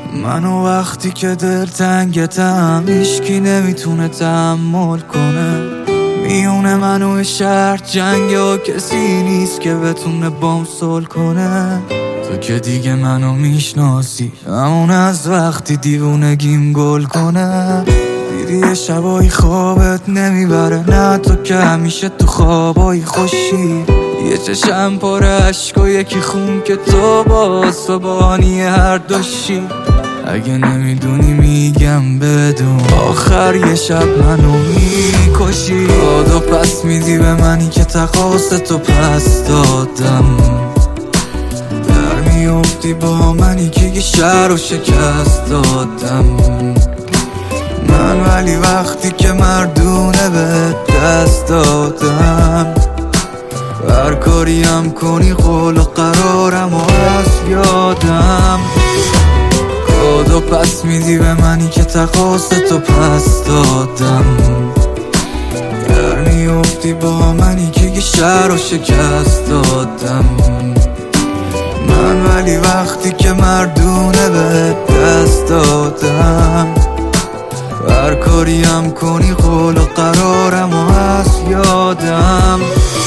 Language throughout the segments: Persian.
منو وقتی که دلتنگتم هیچکی نمیتونه تحمل کنه. میونه منو شهر جنگه و کسی نیست که بتونه بام صلح کنه. تو که دیگه منو میشناسی، همون از وقتی دیوونگیم گل کنه. دیدی یه شبایی خوابت نمیبره، نه تو که همیشه تو خوابایی خوشی. یه چشم پر عشق و یکی خون که تو باز تو بانی هر دوشی. اگه نمیدونی میگم بدون، آخر یه شب منو میکشی. داد پس میدی به منی که تقاصتو پس دادم. در میافتی با منی که یه شهر رو شکست دادم من، ولی وقتی که مردونه به دست دادم. هر کاریم کنی قول و قرارم و از یادم. کادو پس میدی به منی که تقاصتو پس دادم. در میافتی با منی که یه شهر رو شکست دادم من، ولی وقتی که مردونه به دست دادم. هر کاریم کنی قول و قرارم و از یادم.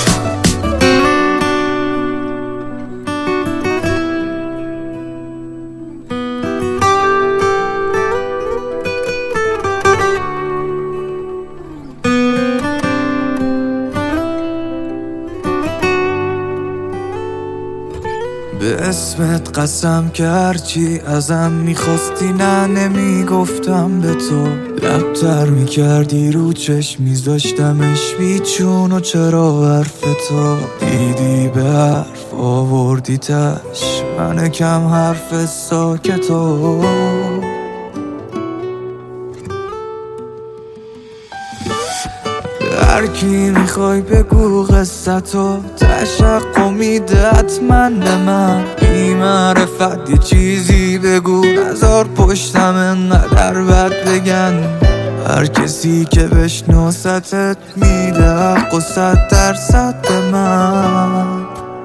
به اسمت قسم که هرچی ازم میخواستی نه نمیگفتم به تو. لبتر میکردی رو چشم میذاشتمش بیچون و چرا حرف تو. دیدی به حرف آوردی تش من کم حرف ساکتو. هر کی میخوای بگو قصتو، تشق میده حتما به من. بی معرفت یه چیزی بگو، نزار پشتم انقدر بد بگن. هر کسی که بشناستت میده حق و 100% به من.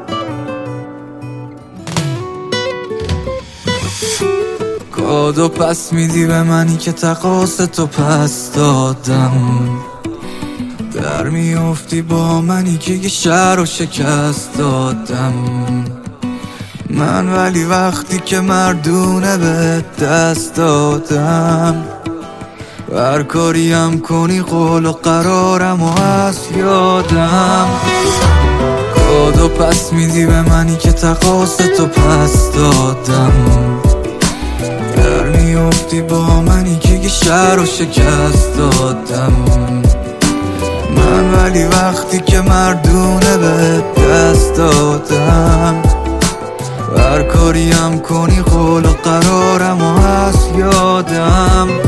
کادو پس میدی به منی که تقاصتو پس دادم. در میافتی با منی که یه شهر رو شکست دادم من، ولی وقتی که مردونه به دست دادم. هر کاریم کنی قول و قرارم و از یادم. کادو پس میدی به منی که تقاصتو پس دادم. در میافتی با منی که یه شهر رو شکست دادم من، ولی وقتی که مردونه به دست دادم. هر کاریم کنی قول و قرارم و از یادم.